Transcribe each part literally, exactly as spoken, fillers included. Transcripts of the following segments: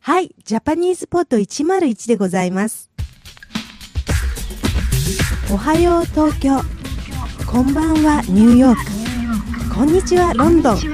はい、ジャパニーズポッドいちまるいちでございます。おはよう東京、こんばんはニューヨーク、こんにちはロンドン。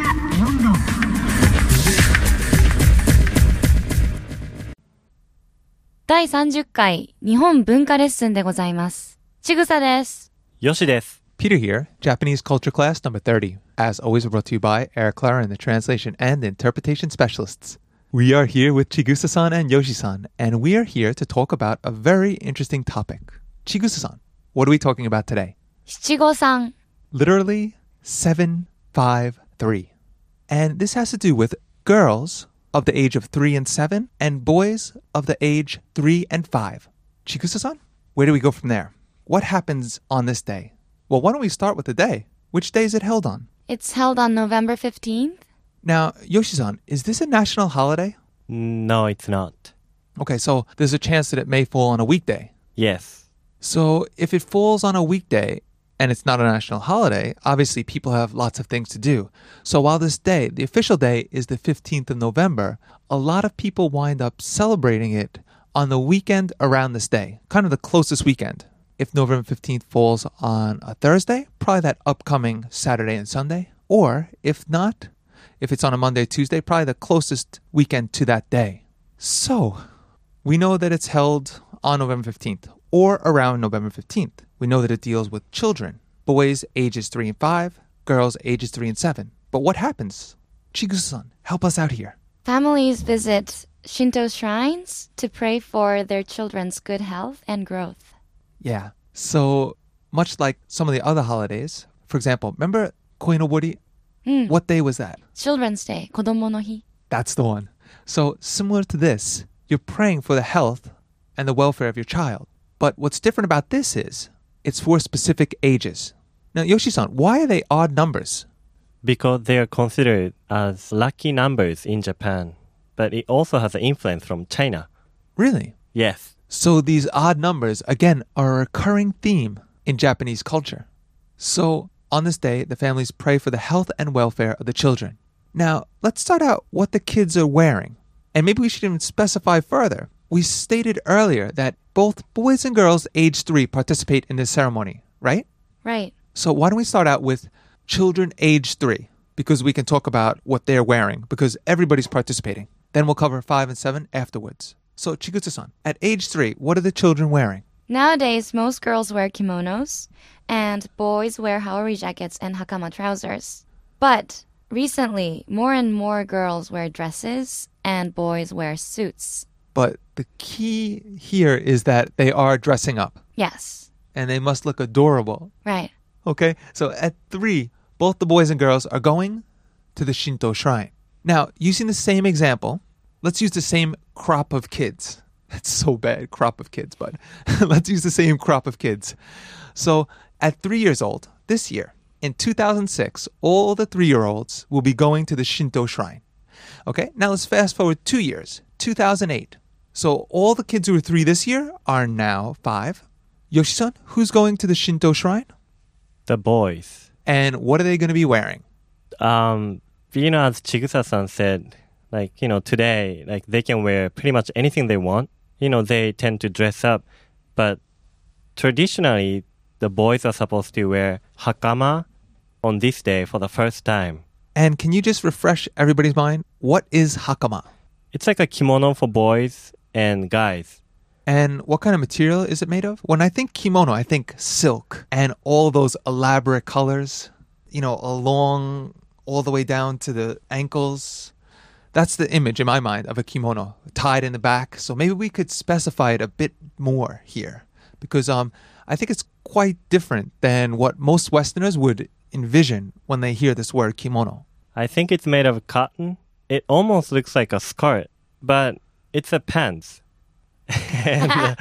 だいさんじゅっかい日本文化レッスンでございます。ちぐさです。 よしです。 Peter here, Japanese Culture Class number thirty. As always brought to you by Eric Clara and the Translation and Interpretation Specialists. We are here with Chigusa-san and Yoshi-san, and we are here to talk about a very interesting topic. Chigusa-san, what are we talking about today? 七五三. Literally, seven five three. And this has to do with girls of the age of three and seven and boys of the age three and five. Chigusa-san, where do we go from there? What happens on this day? Well, why don't we start with the day? Which day is it held on? It's held on November fifteenth. Now, Yoshi-san, is this a national holiday? No, it's not. Okay, so there's a chance that it may fall on a weekday. Yes. So if it falls on a weekday and it's not a national holiday, obviously people have lots of things to do. So while this day, the official day, is the fifteenth of November, a lot of people wind up celebrating it on the weekend around this day, kind of the closest weekend. If November fifteenth falls on a Thursday, probably that upcoming Saturday and Sunday. Or if not, if it's on a Monday, Tuesday, probably the closest weekend to that day. So we know that it's held on November fifteenth or around November fifteenth. We know that it deals with children, boys ages three and five, girls ages three and seven. But what happens? Chigusa-san, help us out here. Families visit Shinto shrines to pray for their children's good health and growth. Yeah. So much like some of the other holidays, for example, remember Koinobori? Mm. What day was that? Children's Day, 子供の日. That's the one. So similar to this, you're praying for the health and the welfare of your child. But what's different about this is it's for specific ages. Now, Yoshi-san, why are they odd numbers? Because they are considered as lucky numbers in Japan. But it also has an influence from China. Really? Yes. So these odd numbers, again, are a recurring theme in Japanese culture. So on this day, the families pray for the health and welfare of the children. Now, let's start out what the kids are wearing. And maybe we should even specify further. We stated earlier that both boys and girls age three participate in this ceremony, right? Right. So why don't we start out with children age three? Because we can talk about what they're wearing, because everybody's participating. Then we'll cover five and seven afterwards. So, Chigusa-san, at age three, what are the children wearing? Nowadays, most girls wear kimonos, and boys wear haori jackets and hakama trousers. But recently, more and more girls wear dresses, and boys wear suits. But the key here is that they are dressing up. Yes. And they must look adorable. Right. Okay, so at three, both the boys and girls are going to the Shinto shrine. Now, using the same example, let's use the same crop of kids. That's so bad, crop of kids, but let's use the same crop of kids. So at three years old, this year, in two thousand six, all the three-year-olds will be going to the Shinto shrine. Okay, now let's fast forward two years, two thousand eight. So all the kids who are three this year are now five. Yoshi-san, who's going to the Shinto shrine? The boys. And what are they going to be wearing? Um, you know, as Chigusa-san said, like, you know, today, like, they can wear pretty much anything they want. You know, they tend to dress up. But traditionally, the boys are supposed to wear hakama on this day for the first time. And can you just refresh everybody's mind? What is hakama? It's like a kimono for boys and guys. And what kind of material is it made of? When I think kimono, I think silk and all those elaborate colors, you know, along all the way down to the ankles. That's the image in my mind of a kimono, tied in the back. So maybe we could specify it a bit more here, because um, I think it's quite different than what most Westerners would envision when they hear this word kimono. I think it's made of cotton. It almost looks like a skirt, but it's a pants. and, uh,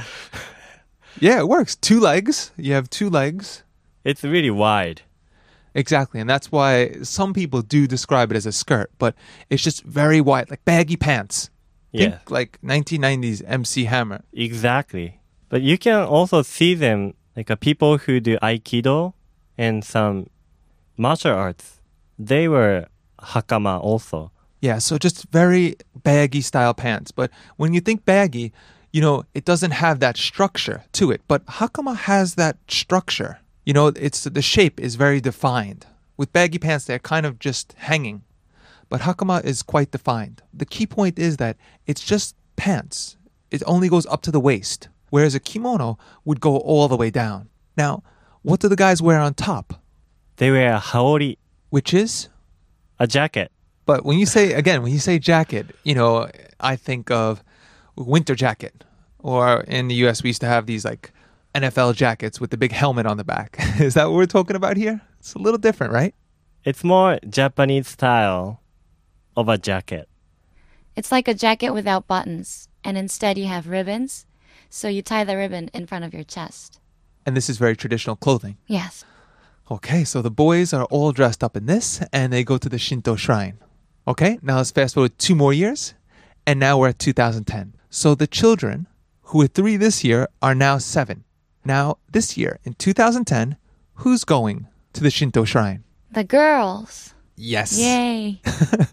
yeah, it works. Two legs. You have two legs. It's really wide. Exactly, and that's why some people do describe it as a skirt, but it's just very wide, like baggy pants. Yeah. Think like nineteen nineties M C Hammer. Exactly. But you can also see them, like uh, people who do Aikido and some martial arts. They were hakama also. Yeah, so just very baggy style pants. But when you think baggy, you know, it doesn't have that structure to it. But hakama has that structure. You know, it's the shape is very defined. With baggy pants, they're kind of just hanging. But hakama is quite defined. The key point is that it's just pants. It only goes up to the waist, whereas a kimono would go all the way down. Now, what do the guys wear on top? They wear a haori, Which is? a jacket. But when you say, again, when you say jacket, you know, I think of winter jacket. Or in the U S, we used to have these like N F L jackets with the big helmet on the back. Is that what we're talking about here? It's a little different, right? It's more Japanese style of a jacket. It's like a jacket without buttons, and instead you have ribbons, so you tie the ribbon in front of your chest. And this is very traditional clothing. Yes. Okay, so the boys are all dressed up in this, and they go to the Shinto shrine. Okay, now let's fast forward two more years, and now we're at two thousand ten. So the children, who were three this year, are now seven. Now, this year, in two thousand ten, who's going to the Shinto shrine? The girls. Yes. Yay.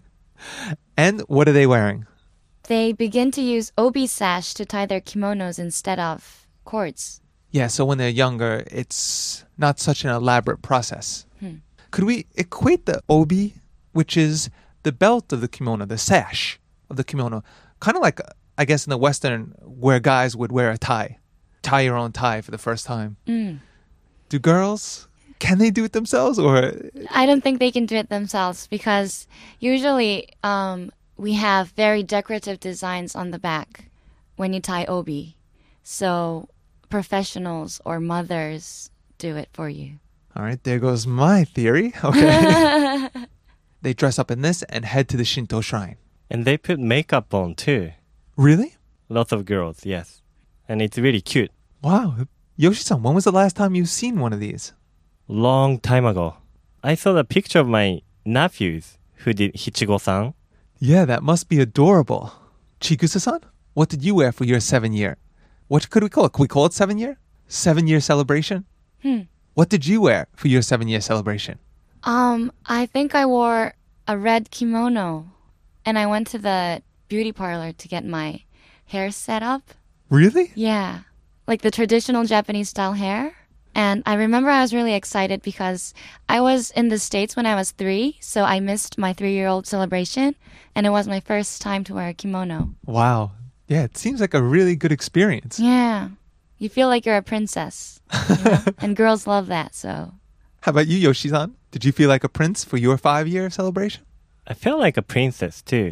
And what are they wearing? They begin to use obi sash to tie their kimonos instead of cords. Yeah, so when they're younger, it's not such an elaborate process. Hmm. Could we equate the obi, which is the belt of the kimono, the sash of the kimono, kind of like, I guess, in the Western, where guys would wear a tie, tie your own tie for the first time. Mm. Do girls, can they do it themselves, or? I don't think they can do it themselves because usually um, we have very decorative designs on the back when you tie obi. So professionals or mothers do it for you. All right, there goes my theory. Okay. They dress up in this and head to the Shinto shrine. And they put makeup on too. Really? Lots of girls, yes. And it's really cute. Wow. Yoshi-san, when was the last time you've seen one of these? Long time ago. I saw the picture of my nephews who did Hichigo-san. Yeah, that must be adorable. Chigusa-san, what did you wear for your seven year? What could we call it? Could we call it seven year? Seven year celebration? Hmm. What did you wear for your seven year celebration? Um, I think I wore a red kimono and I went to the beauty parlor to get my hair set up. Really? Yeah. Like the traditional Japanese style hair. And I remember I was really excited because I was in the States when I was three, so I missed my three-year-old celebration, and it was my first time to wear a kimono. Wow. Yeah, it seems like a really good experience. Yeah. You feel like you're a princess. You know? And girls love that, so. How about you, Yoshi-san? Did you feel like a prince for your five-year celebration? I felt like a princess too.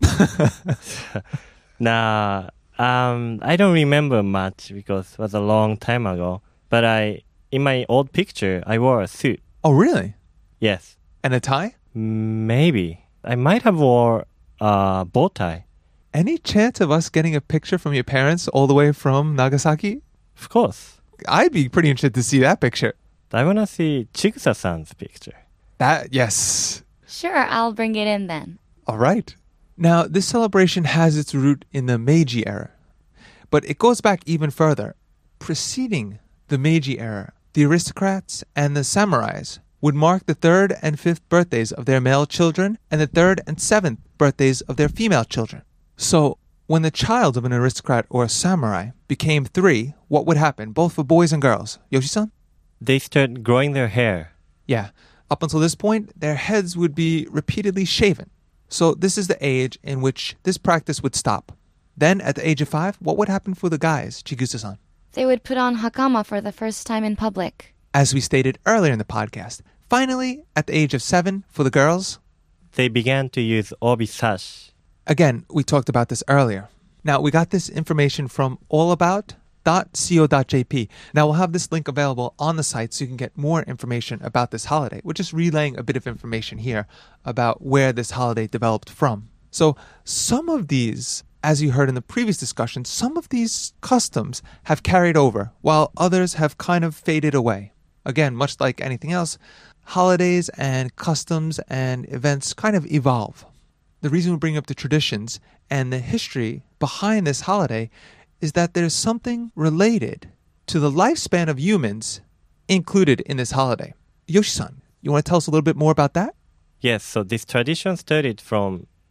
Nah, um, I don't remember much because it was a long time ago. But I, in my old picture, I wore a suit. Oh, really? Yes. And a tie? Maybe. I might have wore a bow tie. Any chance of us getting a picture from your parents all the way from Nagasaki? Of course. I'd be pretty interested to see that picture. I want to see Chigusa-san's picture. That, yes. Sure, I'll bring it in then. All right. Now, this celebration has its root in the Meiji era, but it goes back even further. Preceding the Meiji era, the aristocrats and the samurais would mark the third and fifth birthdays of their male children and the third and seventh birthdays of their female children. So, when the child of an aristocrat or a samurai became three, what would happen, both for boys and girls? Yoshi-san? They start growing their hair. Yeah. Up until this point, their heads would be repeatedly shaven. So this is the age in which this practice would stop. Then, at the age of five, what would happen for the guys, Chigusa-san? They would put on hakama for the first time in public. As we stated earlier in the podcast, finally, at the age of seven, for the girls, They began to use obi sash. again, we talked about this earlier. Now, we got this information from allabout dot co dot j p. Now, we'll have this link available on the site so you can get more information about this holiday. We're just relaying a bit of information here about where this holiday developed from. So, some of these, as you heard in the previous discussion, some of these customs have carried over, while others have kind of faded away. Again, much like anything else, holidays and customs and events kind of evolve. The reason we bring up the traditions and the history behind this holiday is that there's something related to the lifespan of humans included in this holiday. Yoshi-san, you want to tell us a little bit more about that? Yes, so this tradition started from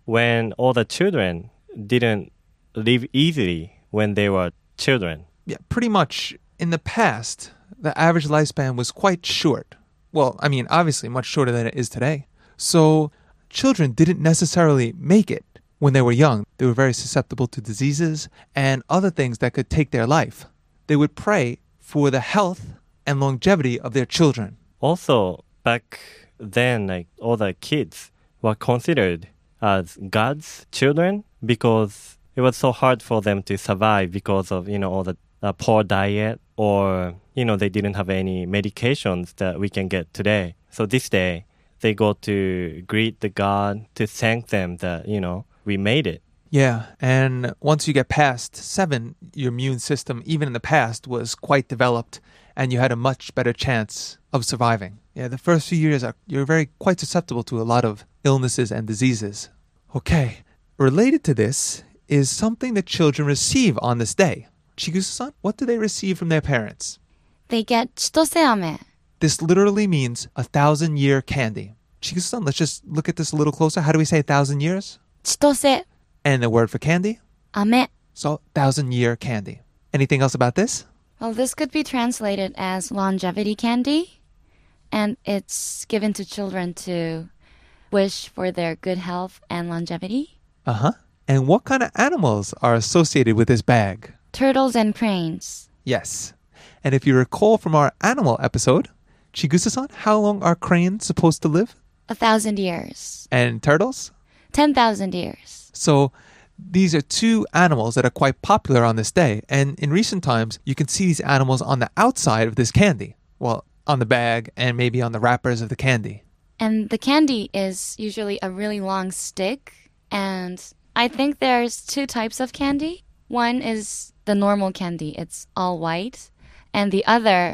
when all the children didn't live easily when they were children. Yeah, pretty much in the past, the average lifespan was quite short. Well, I mean, obviously much shorter than it is today. So children didn't necessarily make it when they were young. They were very susceptible to diseases and other things that could take their life. They would pray for the health and longevity of their children. Also, back then, like all the kids were considered as God's children because it was so hard for them to survive because of, you know, all the uh, poor diet or, you know, they didn't have any medications that we can get today. So this day, they go to greet the God, to thank them that, you know, we made it. Yeah, and once you get past seven, your immune system, even in the past, was quite developed and you had a much better chance of surviving. Yeah, the first few years, are, you're very quite susceptible to a lot of illnesses and diseases. Okay, related to this is something that children receive on this day. Chigusa-san, what do they receive from their parents? They get chitose-ame. This literally means a thousand year candy. Chigusa-san, let's just look at this a little closer. How do we say a thousand years? Chitose. And the word for candy? Ame. So, thousand year candy. Anything else about this? Well, this could be translated as longevity candy. And it's given to children to wish for their good health and longevity. Uh-huh. And what kind of animals are associated with this bag? Turtles and cranes. Yes. And if you recall from our animal episode, Chigusa-san, how long are cranes supposed to live? A thousand years. And turtles? Ten thousand years. So these are two animals that are quite popular on this day. And in recent times, you can see these animals on the outside of this candy. Well, on the bag and maybe on the wrappers of the candy. And the candy is usually a really long stick. And I think there's two types of candy. One is the normal candy. It's all white. And the other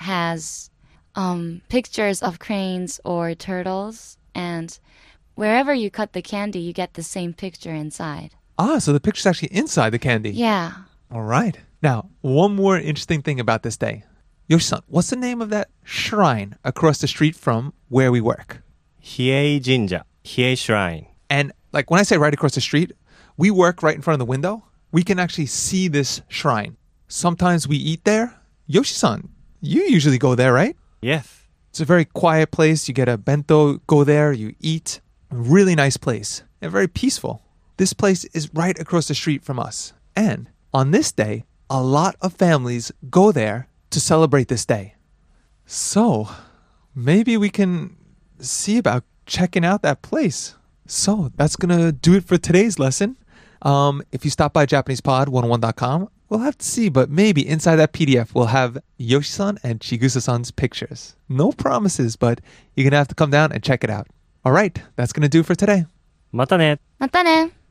has um, pictures of cranes or turtles. And wherever you cut the candy, you get the same picture inside. Ah, so the picture's actually inside the candy. Yeah. All right. Now, one more interesting thing about this day. Yoshi-san, what's the name of that shrine across the street from where we work? Hiei Jinja, Hiei Shrine. And like when I say right across the street, we work right in front of the window. We can actually see this shrine. Sometimes we eat there. Yoshi-san, you usually go there, right? Yes. It's a very quiet place. You get a bento, go there, you eat. A really nice place and very peaceful. This place is right across the street from us. And on this day, a lot of families go there to celebrate this day. So maybe we can see about checking out that place. So that's going to do it for today's lesson. Um, if you stop by Japanese Pod one oh one dot com, we'll have to see, but maybe inside that P D F we'll have Yoshi-san and Chigusa-san's pictures. No promises, but you're going to have to come down and check it out. All right, that's going to do it for today. またね。 またね。